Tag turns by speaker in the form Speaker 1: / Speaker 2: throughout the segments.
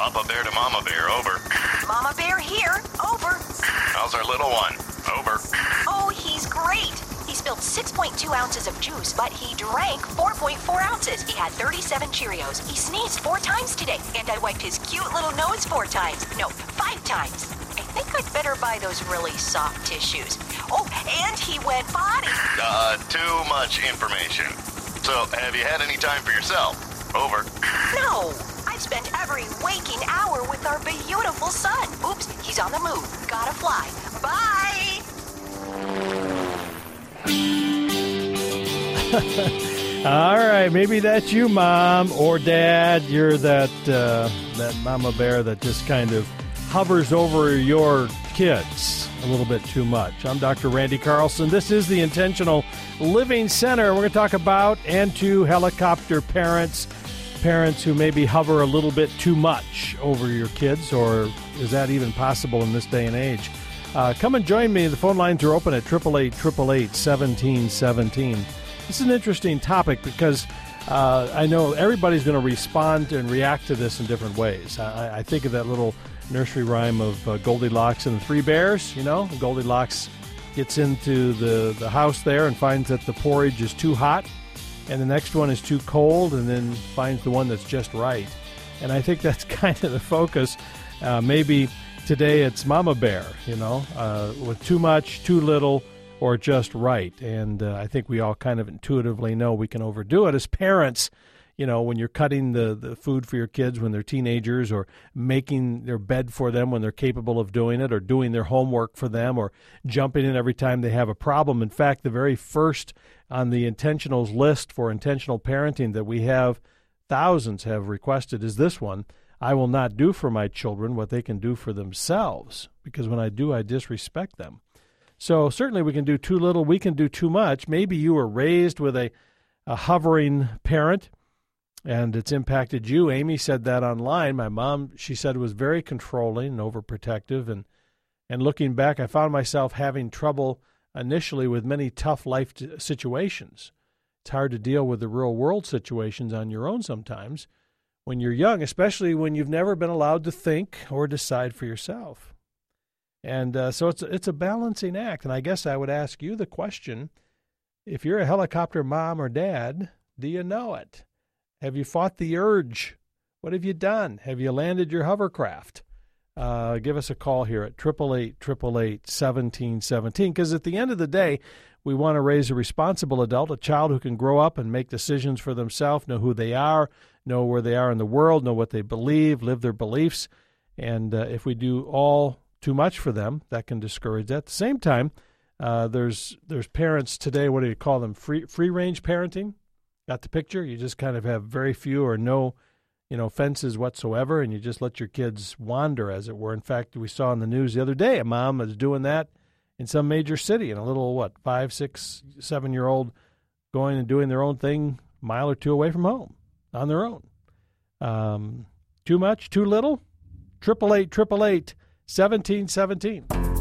Speaker 1: Papa Bear to Mama Bear, over.
Speaker 2: Mama Bear here, over.
Speaker 1: How's our little one? Over.
Speaker 2: Oh, he's great. He spilled 6.2 ounces of juice, but he drank 4.4 ounces. He had 37 Cheerios. He sneezed 4 times today, and I wiped his cute little nose 4 times. No, 5 times. I think I'd better buy those really soft tissues. Oh, and he went potty.
Speaker 1: Too much information. So, have you had any time for yourself? Over.
Speaker 2: No, I've spent every waking hour with our beautiful son. Oops, he's on the move. Gotta fly. Bye.
Speaker 3: All right, maybe that's you, Mom or Dad. You're that Mama Bear that just kind of hovers over your kids a little bit too much. I'm Dr. Randy Carlson. This is the Intentional Living Center. We're going to talk about and to helicopter parents who maybe hover a little bit too much over your kids, or is that even possible in this day and age? Come and join me. The phone lines are open at 888-888-1717. This is an interesting topic because I know everybody's going to respond and react to this in different ways. I think of that little nursery rhyme of Goldilocks and the Three Bears. You know, Goldilocks gets into the house there and finds that the porridge is too hot, and the next one is too cold, and then finds the one that's just right. And I think that's kind of the focus. Maybe today it's Mama Bear, with too much, too little, or just right. And I think we all kind of intuitively know we can overdo it as parents. When you're cutting the food for your kids when they're teenagers, or making their bed for them when they're capable of doing it, or doing their homework for them, or jumping in every time they have a problem. In fact, the very first on the intentionals list for intentional parenting that we have, thousands have requested, is this one: I will not do for my children what they can do for themselves, because when I do, I disrespect them. So certainly we can do too little, we can do too much. Maybe you were raised with a hovering parent, and it's impacted you. Amy said that online. My mom, she said, was very controlling and overprotective. And looking back, I found myself having trouble initially with many tough life situations. It's hard to deal with the real world situations on your own sometimes when you're young, especially when you've never been allowed to think or decide for yourself. And so it's a balancing act. And I guess I would ask you the question, if you're a helicopter mom or dad, do you know it? Have you fought the urge? What have you done? Have you landed your hovercraft? Give us a call here at 888-888-1717, because at the end of the day, we want to raise a responsible adult, a child who can grow up and make decisions for themselves, know who they are, know where they are in the world, know what they believe, live their beliefs. And if we do all too much for them, that can discourage that. At the same time, there's parents today, what do you call them, free-range parenting? Got the picture? You just kind of have very few or no fences whatsoever, and you just let your kids wander, as it were. In fact, we saw in the news the other day a mom was doing that in some major city, and a little, 5, 6, 7-year-old going and doing their own thing a mile or two away from home on their own. Too much, too little? 888-888-1717.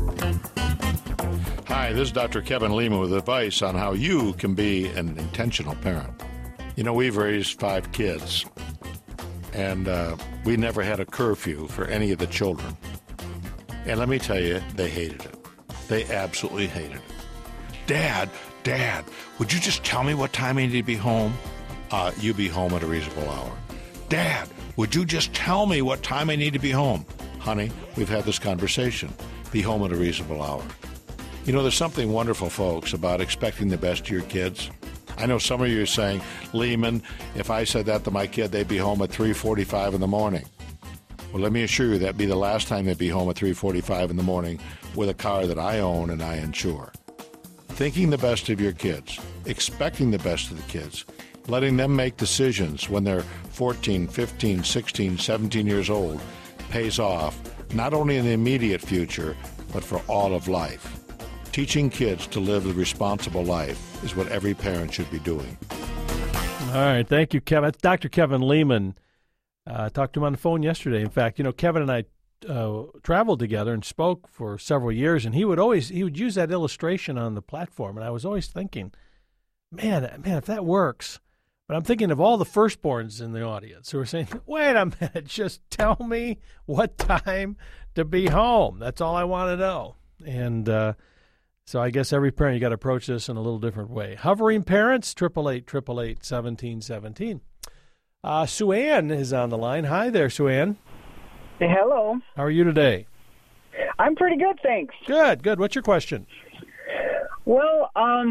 Speaker 4: Hi, this is Dr. Kevin Lehman with advice on how you can be an intentional parent. We've raised 5 kids, and we never had a curfew for any of the children. And let me tell you, they hated it. They absolutely hated it. Dad, would you just tell me what time I need to be home? You be home at a reasonable hour. Dad, would you just tell me what time I need to be home? Honey, we've had this conversation. Be home at a reasonable hour. There's something wonderful, folks, about expecting the best of your kids. I know some of you are saying, Lehman, if I said that to my kid, they'd be home at 3:45 in the morning. Well, let me assure you that'd be the last time they'd be home at 3:45 in the morning with a car that I own and I insure. Thinking the best of your kids, expecting the best of the kids, letting them make decisions when they're 14, 15, 16, 17 years old pays off, not only in the immediate future, but for all of life. Teaching kids to live a responsible life is what every parent should be doing.
Speaker 3: All right. Thank you, Kevin. It's Dr. Kevin Lehman. I talked to him on the phone yesterday. In fact, Kevin and I traveled together and spoke for several years, and he would use that illustration on the platform. And I was always thinking, man, if that works, But I'm thinking of all the firstborns in the audience who are saying, wait a minute, just tell me what time to be home. That's all I want to know. And so I guess every parent, you got to approach this in a little different way. Hovering parents, 888-888-1717. Sue Ann is on the line. Hi there, Sue Ann.
Speaker 5: Hey, hello.
Speaker 3: How are you today?
Speaker 5: I'm pretty good, thanks.
Speaker 3: Good, good. What's your question?
Speaker 5: Well,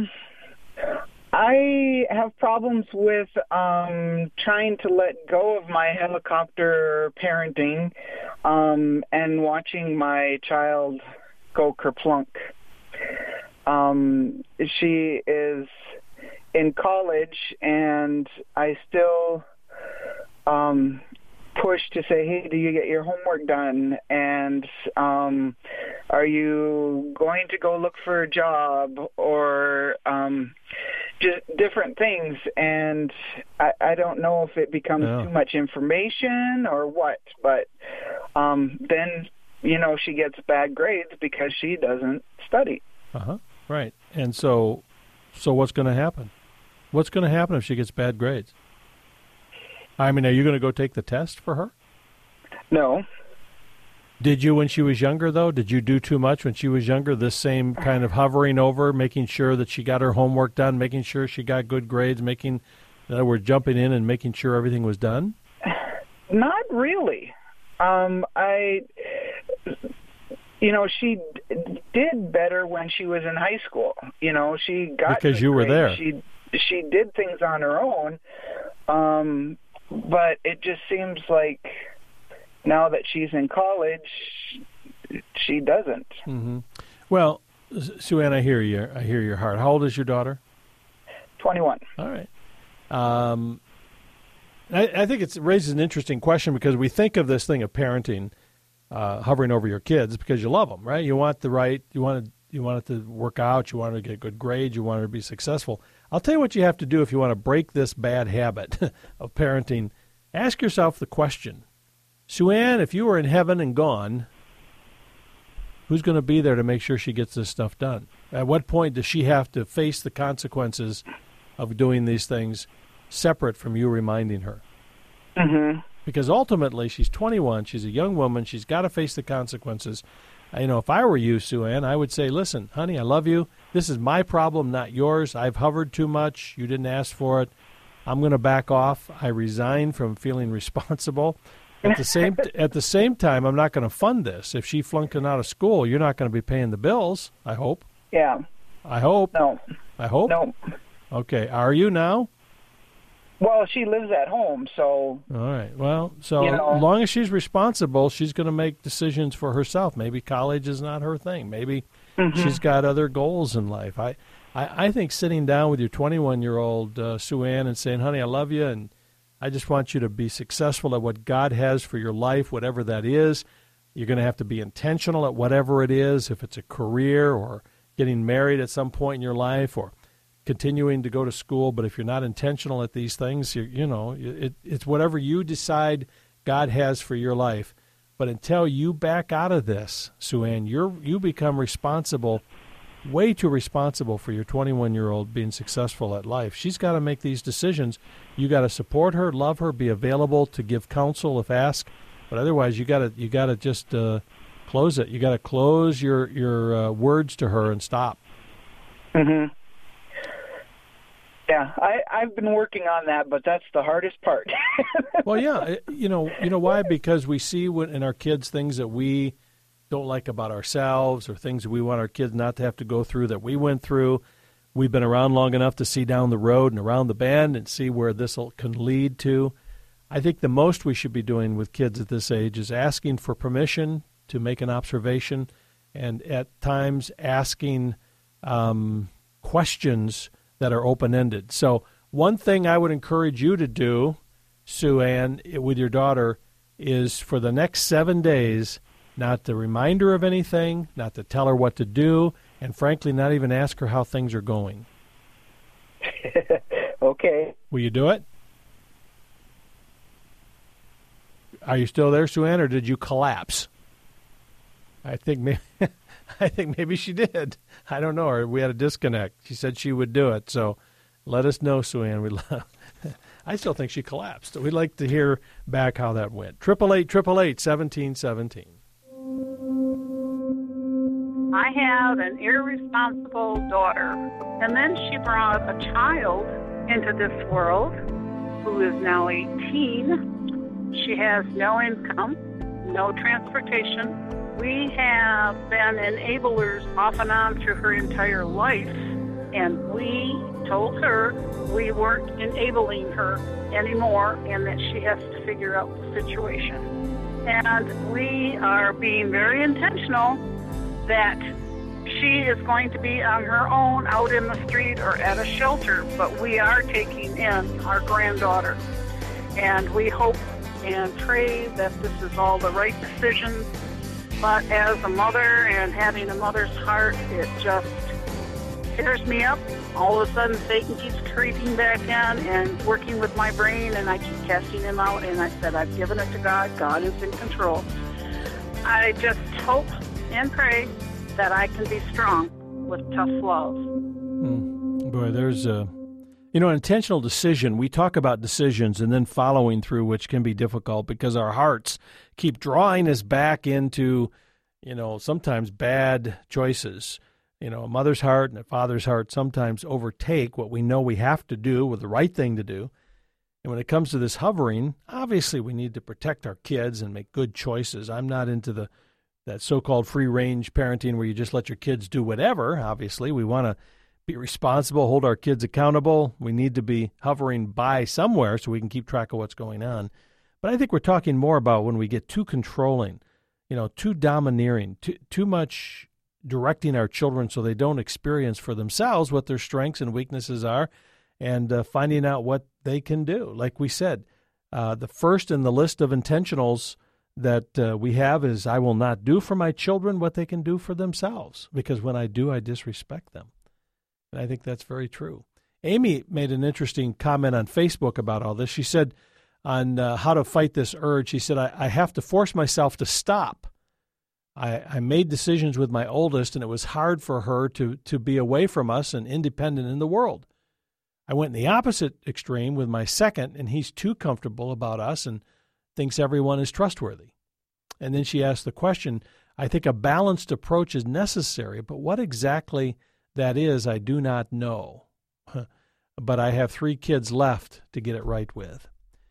Speaker 5: I have problems with trying to let go of my helicopter parenting and watching my child go kerplunk. She is in college, and I still push to say, hey, do you get your homework done? And are you going to go look for a job? Or just different things. And I don't know if it becomes too much information or what, but then, she gets bad grades because she doesn't study.
Speaker 3: Right. And so what's going to happen? What's going to happen if she gets bad grades? I mean, are you going to go take the test for her?
Speaker 5: No.
Speaker 3: Did you when she was younger, though? Did you do too much when she was younger, this same kind of hovering over, making sure that she got her homework done, making sure she got good grades, in other words, jumping in and making sure everything was done?
Speaker 5: Not really. She did better when she was in high school. She got
Speaker 3: because you were there.
Speaker 5: She did things on her own, but it just seems like now that she's in college, she doesn't.
Speaker 3: Mm-hmm. Well, Sue Ann, I hear you. I hear your heart. How old is your daughter?
Speaker 5: 21.
Speaker 3: All right. I think it raises an interesting question because we think of this thing of parenting hovering over your kids because you love them, right? You want it to work out. You want it to get good grades. You want it to be successful. I'll tell you what you have to do if you want to break this bad habit of parenting. Ask yourself the question, Sue Ann, if you were in heaven and gone, who's going to be there to make sure she gets this stuff done? At what point does she have to face the consequences of doing these things separate from you reminding her?
Speaker 5: Mm-hmm.
Speaker 3: Because ultimately, she's 21, she's a young woman, she's got to face the consequences. If I were you, Sue Ann, I would say, listen, honey, I love you. This is my problem, not yours. I've hovered too much. You didn't ask for it. I'm going to back off. I resign from feeling responsible. At the same time, I'm not going to fund this. If she flunked out of school, you're not going to be paying the bills, I hope.
Speaker 5: Yeah.
Speaker 3: I hope.
Speaker 5: No.
Speaker 3: I hope?
Speaker 5: No.
Speaker 3: Okay. Are you now?
Speaker 5: Well, she lives at home, so...
Speaker 3: All right. Well, as long as she's responsible, she's going to make decisions for herself. Maybe college is not her thing. Maybe she's got other goals in life. I think sitting down with your 21-year-old Sue Ann and saying, honey, I love you, and I just want you to be successful at what God has for your life, whatever that is. You're going to have to be intentional at whatever it is, if it's a career or getting married at some point in your life or continuing to go to school. But if you're not intentional at these things, it's whatever you decide God has for your life. But until you back out of this, Sue Ann, you become responsible, way too responsible for your 21-year-old being successful at life. She's got to make these decisions. You got to support her, love her, be available to give counsel if asked. But otherwise, you got to just close it. You got to close your words to her and stop.
Speaker 5: Mm-hmm. Yeah, I've been working on that, but that's the hardest part.
Speaker 3: Well, yeah, you know why? Because we see in our kids things that we don't like about ourselves or things that we want our kids not to have to go through that we went through. We've been around long enough to see down the road and around the bend and see where this can lead to. I think the most we should be doing with kids at this age is asking for permission to make an observation and at times asking questions that are open-ended. So one thing I would encourage you to do, Sue Ann, with your daughter, is for the next 7 days not to remind her of anything, not to tell her what to do, and frankly, not even ask her how things are going.
Speaker 5: Okay.
Speaker 3: Will you do it? Are you still there, Sue Ann, or did you collapse? I think maybe she did. I don't know. Or we had a disconnect. She said she would do it. So let us know, Sue Ann. We'd I still think she collapsed. We'd like to hear back how that went. 888-888-1717.
Speaker 6: I have an irresponsible daughter, and then she brought a child into this world who is now 18. She has no income, no transportation. We have been enablers off and on through her entire life, and we told her we weren't enabling her anymore and that she has to figure out the situation. And we are being very intentional that she is going to be on her own out in the street or at a shelter, but we are taking in our granddaughter. And we hope and pray that this is all the right decision. But as a mother and having a mother's heart, it just tears me up. All of a sudden, Satan keeps creeping back in and working with my brain, and I keep casting him out. And I said, I've given it to God. God is in control. I just hope and pray that I can be strong with tough love.
Speaker 3: Boy, there's an intentional decision. We talk about decisions and then following through, which can be difficult because our hearts keep drawing us back into, sometimes bad choices. A mother's heart and a father's heart sometimes overtake what we know we have to do with the right thing to do. And when it comes to this hovering, obviously we need to protect our kids and make good choices. I'm not into that so-called free-range parenting where you just let your kids do whatever. Obviously, we want to be responsible, hold our kids accountable. We need to be hovering by somewhere so we can keep track of what's going on. But I think we're talking more about when we get too controlling, too domineering, too much directing our children so they don't experience for themselves what their strengths and weaknesses are and finding out what they can do. Like we said, the first in the list of intentionals that we have is I will not do for my children what they can do for themselves, because when I do, I disrespect them. And I think that's very true. Amy made an interesting comment on Facebook about all this. She said on how to fight this urge, she said, I have to force myself to stop. I made decisions with my oldest, and it was hard for her to be away from us and independent in the world. I went in the opposite extreme with my second, and he's too comfortable about us and thinks everyone is trustworthy. And then she asked the question, I think a balanced approach is necessary, but what exactly that is, I do not know. But I have 3 kids left to get it right with.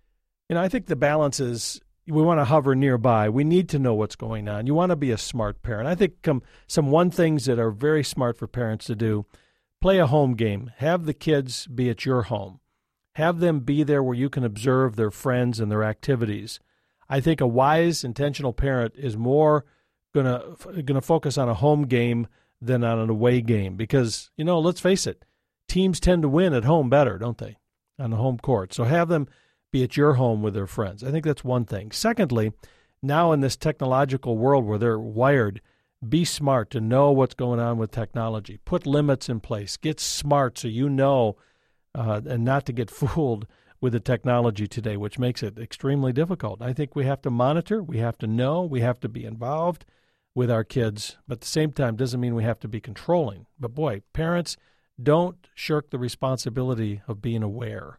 Speaker 3: I think the balance is we want to hover nearby. We need to know what's going on. You want to be a smart parent. I think some things that are very smart for parents to do, play a home game. Have the kids be at your home. Have them be there where you can observe their friends and their activities. I think a wise, intentional parent is more going to focus on a home game than on an away game because, let's face it, teams tend to win at home better, don't they, on the home court. So have them be at your home with their friends. I think that's one thing. Secondly, now in this technological world where they're wired, be smart to know what's going on with technology. Put limits in place. Get smart so you know and not to get fooled with the technology today, which makes it extremely difficult. I think we have to monitor, we have to know, we have to be involved with our kids, but at the same time doesn't mean we have to be controlling. But boy, parents, don't shirk the responsibility of being aware.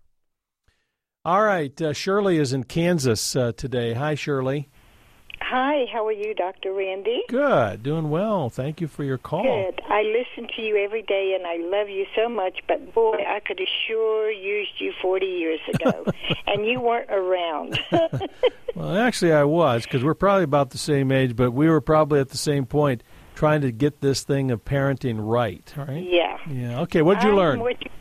Speaker 3: All right, Shirley is in Kansas today. Hi, Shirley.
Speaker 7: Hi, how are you, Dr. Randy?
Speaker 3: Good, doing well. Thank you for your call.
Speaker 7: Good. I listen to you every day, and I love you so much, but boy, I could have sure used you 40 years ago, and you weren't around.
Speaker 3: Well, actually, I was, because we're probably about the same age, but we were probably at the same point trying to get this thing of parenting right, right?
Speaker 7: Yeah.
Speaker 3: Yeah. Okay, what did you learn?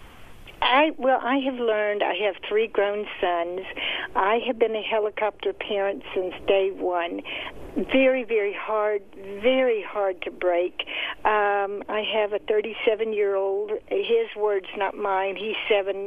Speaker 7: I have learned. I have 3 grown sons. I have been a helicopter parent since day one. Very, very hard to break. I have a 37-year-old. His words, not mine. He's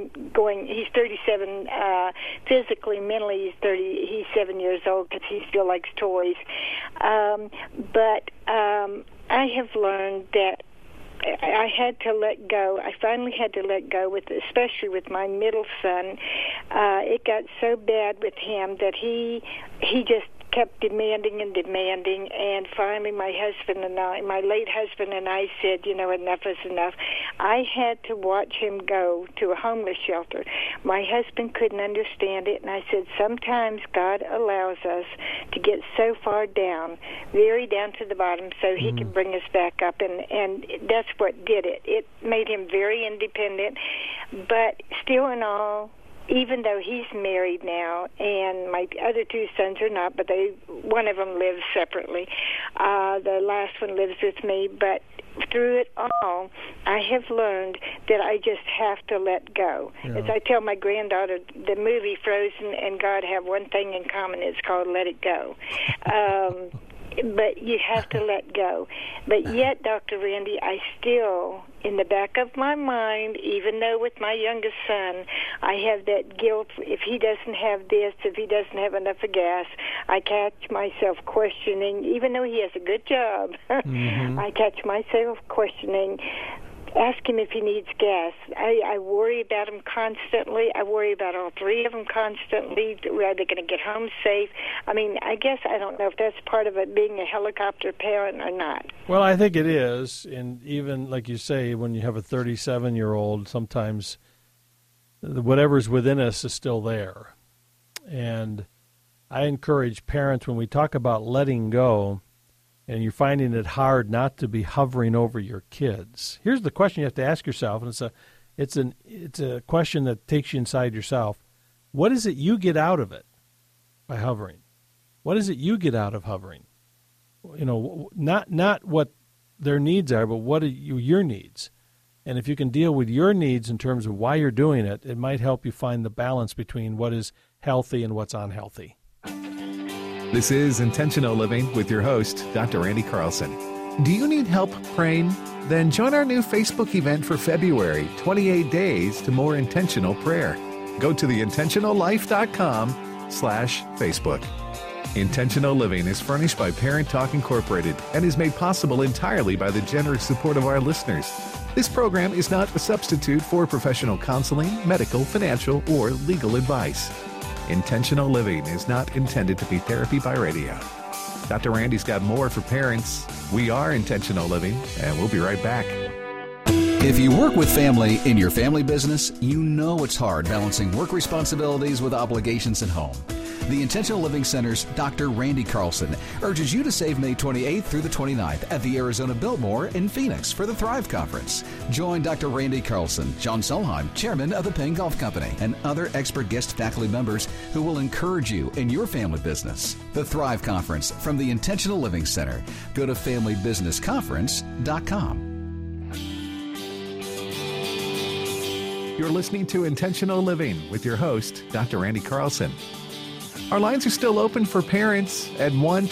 Speaker 7: 37 physically. Mentally, he's 7 years old because he still likes toys. But I have learned that I had to let go. I finally had to let go, especially with my middle son. It got so bad with him that he just kept demanding and demanding, and finally my late husband and I said, enough is enough. I had to watch him go to a homeless shelter. My husband couldn't understand it, and I said, sometimes God allows us to get so far down, very down to the bottom, so he can bring us back up, and that's what did it. It made him very independent, but still in all, even though he's married now, and my other two sons are not, but one of them lives separately. The last one lives with me, but through it all, I have learned that I just have to let go. Yeah. As I tell my granddaughter, the movie Frozen and God have one thing in common. It's called Let It Go. But you have to let go. But yet, Dr. Randy, I still, in the back of my mind, even though with my youngest son, I have that guilt. If he doesn't have this, if he doesn't have enough of gas, I catch myself questioning, even though he has a good job, I catch myself questioning, ask him if he needs gas. I worry about him constantly. I worry about all three of them constantly. Are they going to get home safe? I mean, I guess I don't know if that's part of it, being a helicopter parent or not.
Speaker 3: Well, I think it is. And even, like you say, when you have a 37-year-old, sometimes whatever's within us is still there. And I encourage parents, when we talk about letting go, and you're finding it hard not to be hovering over your kids, here's the question you have to ask yourself, and it's a question that takes you inside yourself. What is it you get out of it by hovering? What is it you get out of hovering? Not what their needs are, but what are your needs? And if you can deal with your needs in terms of why you're doing it, it might help you find the balance between what is healthy and what's unhealthy.
Speaker 8: This is Intentional Living with your host, Dr. Randy Carlson. Do you need help praying? Then join our new Facebook event for February, 28 Days to More Intentional Prayer. Go to theintentionallife.com/Facebook. Intentional Living is furnished by Parent Talk Incorporated and is made possible entirely by the generous support of our listeners. This program is not a substitute for professional counseling, medical, financial, or legal advice. Intentional Living is not intended to be therapy by radio. Dr. Randy's got more for parents. We are Intentional Living, and we'll be right back.
Speaker 9: If you work with family in your family business, you know it's hard balancing work responsibilities with obligations at home. The Intentional Living Center's Dr. Randy Carlson urges you to save May 28th through the 29th at the Arizona Biltmore in Phoenix for the Thrive Conference. Join Dr. Randy Carlson, John Solheim, chairman of the Payne Golf Company, and other expert guest faculty members who will encourage you in your family business. The Thrive Conference from the Intentional Living Center. Go to FamilyBusinessConference.com.
Speaker 8: You're listening to Intentional Living with your host, Dr. Randy Carlson. Our lines are still open for parents at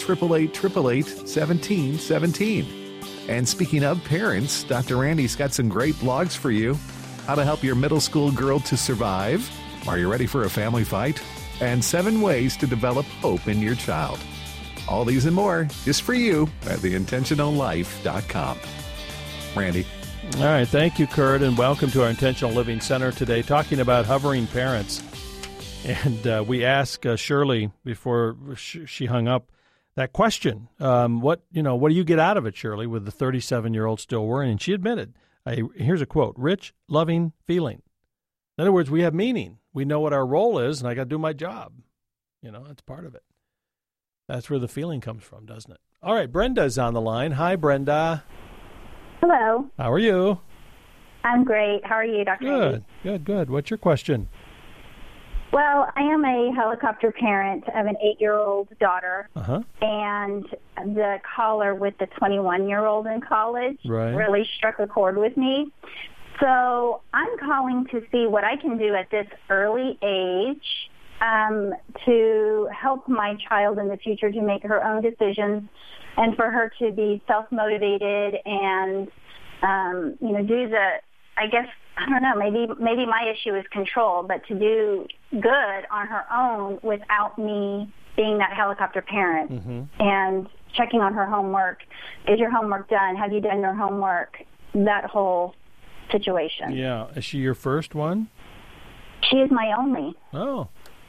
Speaker 8: 1-888-888-1717. And speaking of parents, Dr. Randy's got some great blogs for you. How to help your middle school girl to survive. Are you ready for a family fight? And 7 ways to develop hope in your child. All these and more just for you at theintentionallife.com. Randy.
Speaker 3: All right. Thank you, Kurt, and welcome to our Intentional Living Center today, talking about hovering parents. And we asked Shirley before she hung up that question. What do you get out of it, Shirley, with the 37-year-old still worrying? And she admitted, here's a quote, rich, loving feeling. In other words, we have meaning. We know what our role is, and I got to do my job. That's part of it. That's where the feeling comes from, doesn't it? All right, Brenda's on the line. Hi, Brenda.
Speaker 10: Hello.
Speaker 3: How are you?
Speaker 10: I'm great. How are you, Dr. Randy?
Speaker 3: Good. What's your question?
Speaker 10: Well, I am a helicopter parent of an 8-year-old daughter, and the caller with the 21-year-old in college really struck a chord with me. So I'm calling to see what I can do at this early age to help my child in the future to make her own decisions and for her to be self-motivated and, do I don't know, maybe my issue is control, but to do good on her own without me being that helicopter parent and checking on her homework. Is your homework done? Have you done your homework? That whole situation.
Speaker 3: Yeah. Is she your first one?
Speaker 10: She is my only.
Speaker 3: Oh.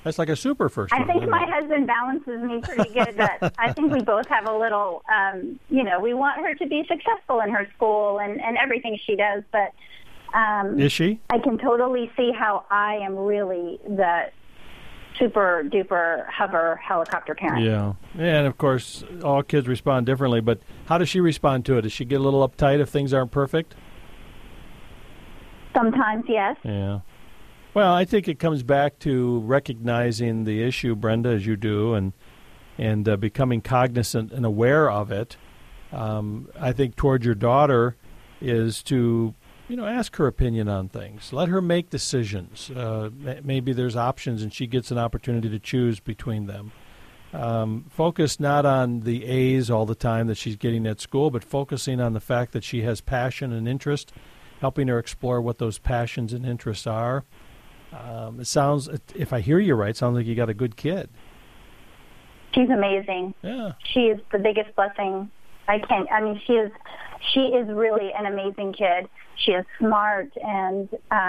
Speaker 3: That's like a super first
Speaker 10: I
Speaker 3: one.
Speaker 10: think my husband balances me pretty good, but I think we both have a little, we want her to be successful in her school and everything she does, but
Speaker 3: is she?
Speaker 10: I can totally see how I am really the super duper hover helicopter parent.
Speaker 3: Yeah, and of course, all kids respond differently, but how does she respond to it? Does she get a little uptight if things aren't perfect?
Speaker 10: Sometimes, yes.
Speaker 3: Yeah. Well, I think it comes back to recognizing the issue, Brenda, as you do, and becoming cognizant and aware of it. I think toward your daughter is to, ask her opinion on things. Let her make decisions. Maybe there's options, and she gets an opportunity to choose between them. Focus not on the A's all the time that she's getting at school, but focusing on the fact that she has passion and interest, helping her explore what those passions and interests are. It sounds, if I hear you right, it sounds like you got a good kid.
Speaker 10: She's amazing.
Speaker 3: Yeah.
Speaker 10: She is the biggest blessing. She is really an amazing kid. She is smart, and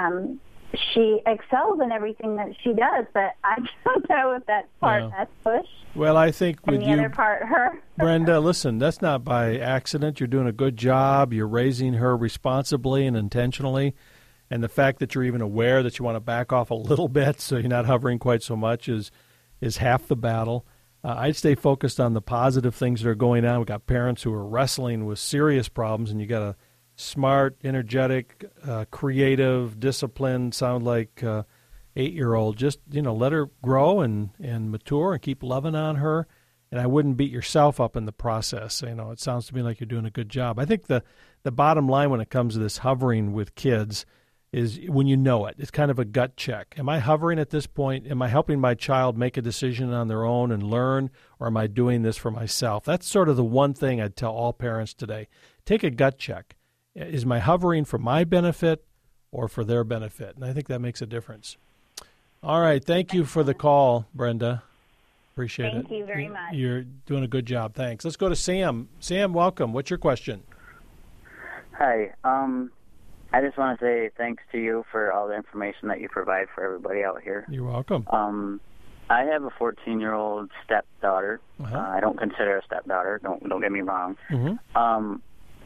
Speaker 10: she excels in everything that she does, but I don't know if that's that's push.
Speaker 3: Well, I think with
Speaker 10: and the other part, her.
Speaker 3: Brenda, listen, that's not by accident. You're doing a good job. You're raising her responsibly and intentionally. And the fact that you're even aware that you want to back off a little bit so you're not hovering quite so much is half the battle. I'd stay focused on the positive things that are going on. We've got parents who are wrestling with serious problems, and you got a smart, energetic, creative, disciplined, sound like 8-year-old. Just, let her grow and mature and keep loving on her. And I wouldn't beat yourself up in the process. It sounds to me like you're doing a good job. I think the bottom line when it comes to this hovering with kids is when you know it. It's kind of a gut check. Am I hovering at this point? Am I helping my child make a decision on their own and learn, or am I doing this for myself? That's sort of the one thing I'd tell all parents today. Take a gut check. Is my hovering for my benefit or for their benefit? And I think that makes a difference. All right. Thank you for the call, Brenda. Appreciate it.
Speaker 10: Thank you very much.
Speaker 3: You're doing a good job. Thanks. Let's go to Sam. Sam, welcome. What's your question?
Speaker 11: Hi. I just want to say thanks to you for all the information that you provide for everybody out here.
Speaker 3: You're welcome.
Speaker 11: I have a 14-year-old stepdaughter.
Speaker 3: Uh-huh.
Speaker 11: I don't consider her a stepdaughter. Don't get me wrong.
Speaker 3: Mm-hmm.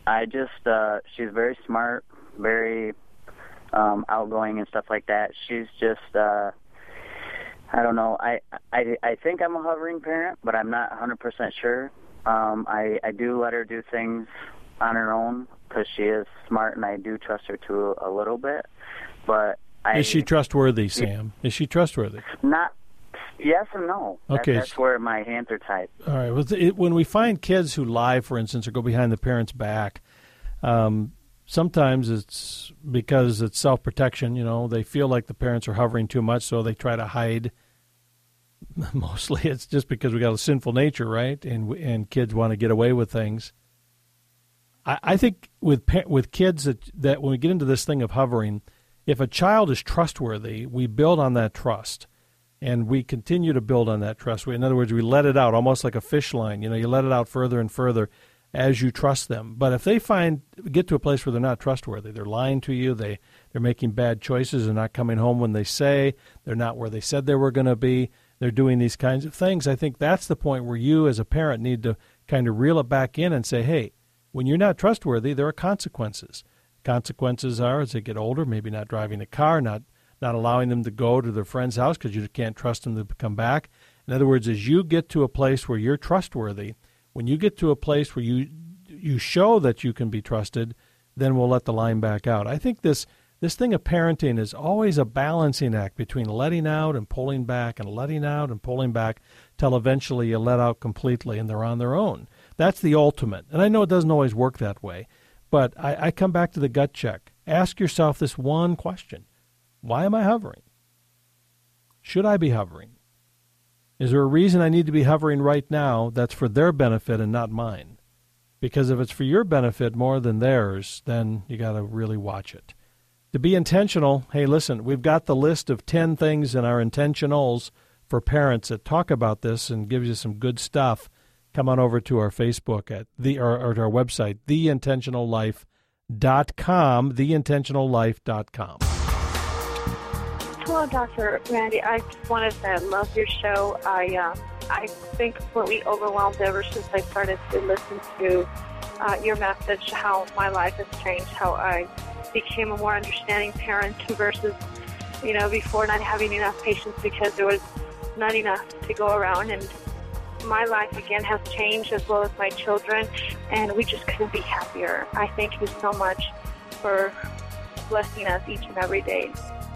Speaker 11: She's very smart, very outgoing and stuff like that. She's just, I don't know. I think I'm a hovering parent, but I'm not 100% sure. I do let her do things on her own because she is smart, and I do trust her to a little bit. But
Speaker 3: is she trustworthy, Sam? Is she trustworthy?
Speaker 11: Not. Yes and no.
Speaker 3: Okay.
Speaker 11: That's where my hands are tied.
Speaker 3: All right. Well, when we find kids who lie, for instance, or go behind the parents' back, sometimes it's because it's self-protection. They feel like the parents are hovering too much, so they try to hide. Mostly it's just because we got a sinful nature, right? And kids want to get away with things. I think with kids that when we get into this thing of hovering, if a child is trustworthy, we build on that trust. And we continue to build on that trust. In other words, we let it out, almost like a fish line. You let it out further and further as you trust them. But if they get to a place where they're not trustworthy, they're lying to you, they're making bad choices, they're not coming home when they say, they're not where they said they were going to be, they're doing these kinds of things, I think that's the point where you as a parent need to kind of reel it back in and say, hey, when you're not trustworthy, there are consequences. Consequences are, as they get older, maybe not driving a car, not allowing them to go to their friend's house because you can't trust them to come back. In other words, as you get to a place where you're trustworthy, when you get to a place where you show that you can be trusted, then we'll let the line back out. I think this thing of parenting is always a balancing act between letting out and pulling back and letting out and pulling back till eventually you let out completely and they're on their own. That's the ultimate. And I know it doesn't always work that way, but I come back to the gut check. Ask yourself this one question. Why am I hovering? Should I be hovering? Is there a reason I need to be hovering right now that's for their benefit and not mine? Because if it's for your benefit more than theirs, then you got to really watch it. To be intentional, hey, listen, we've got the list of 10 things in our intentionals for parents that talk about this and gives you some good stuff. Come on over to our Facebook or to our website, theintentionallife.com, theintentionallife.com.
Speaker 12: Hello, Dr. Randy. I just wanted to say I love your show. I think completely overwhelmed ever since I started to listen to your message, how my life has changed, how I became a more understanding parent versus, before not having enough patience because there was not enough to go around. And my life, again, has changed as well as my children, and we just couldn't be happier. I thank you so much for blessing us each and every day.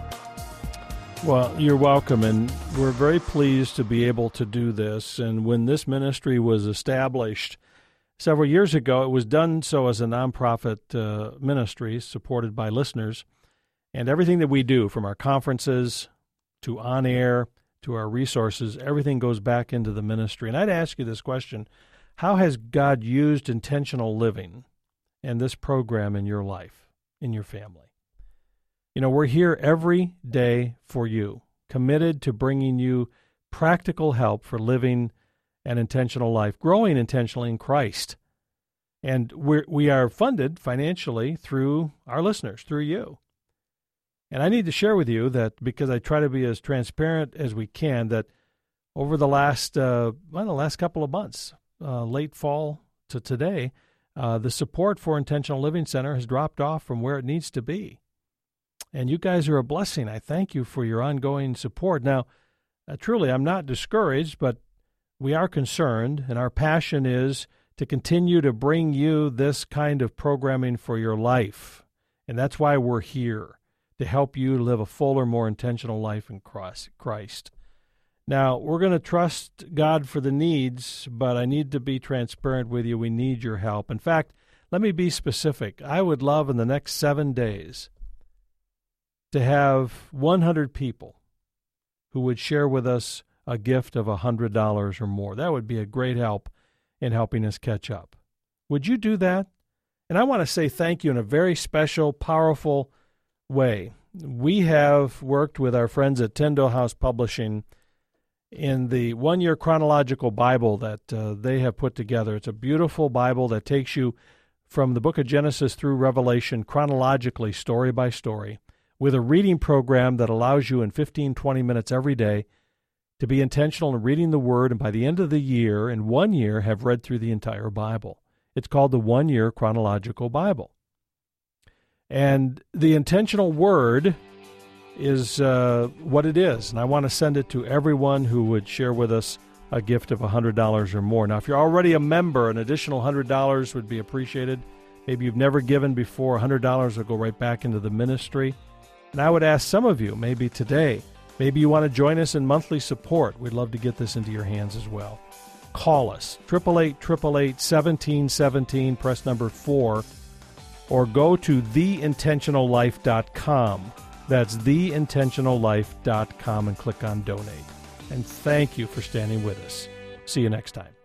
Speaker 3: Well, you're welcome, and we're very pleased to be able to do this. And when this ministry was established several years ago, it was done so as a nonprofit ministry supported by listeners. And everything that we do, from our conferences to on-air to our resources, everything goes back into the ministry. And I'd ask you this question: how has God used intentional living and this program in your life, in your family? We're here every day for you, committed to bringing you practical help for living an intentional life, growing intentionally in Christ. And we are funded financially through our listeners, through you. And I need to share with you that, because I try to be as transparent as we can, that over the last couple of months, late fall to today, the support for Intentional Living Center has dropped off from where it needs to be. And you guys are a blessing. I thank you for your ongoing support. Now, truly, I'm not discouraged, but we are concerned, and our passion is to continue to bring you this kind of programming for your life. And that's why we're here, to help you live a fuller, more intentional life in Christ. Now, we're going to trust God for the needs, but I need to be transparent with you. We need your help. In fact, let me be specific. I would love in the next 7 days to have 100 people who would share with us a gift of $100 or more. That would be a great help in helping us catch up. Would you do that? And I want to say thank you in a very special, powerful way. We have worked with our friends at Tyndale House Publishing in the one-year chronological Bible that they have put together. It's a beautiful Bible that takes you from the book of Genesis through Revelation chronologically, story by story, with a reading program that allows you in 15, 20 minutes every day to be intentional in reading the Word, and by the end of the year, in 1 year, have read through the entire Bible. It's called the One-Year Chronological Bible. And the intentional Word is what it is, and I want to send it to everyone who would share with us a gift of $100 or more. Now, if you're already a member, an additional $100 would be appreciated. Maybe you've never given before. $100 will go right back into the ministry. And I would ask some of you, maybe today, maybe you want to join us in monthly support. We'd love to get this into your hands as well. Call us, 888-888-1717, press number 4, or go to theintentionallife.com. That's theintentionallife.com and click on Donate. And thank you for standing with us. See you next time.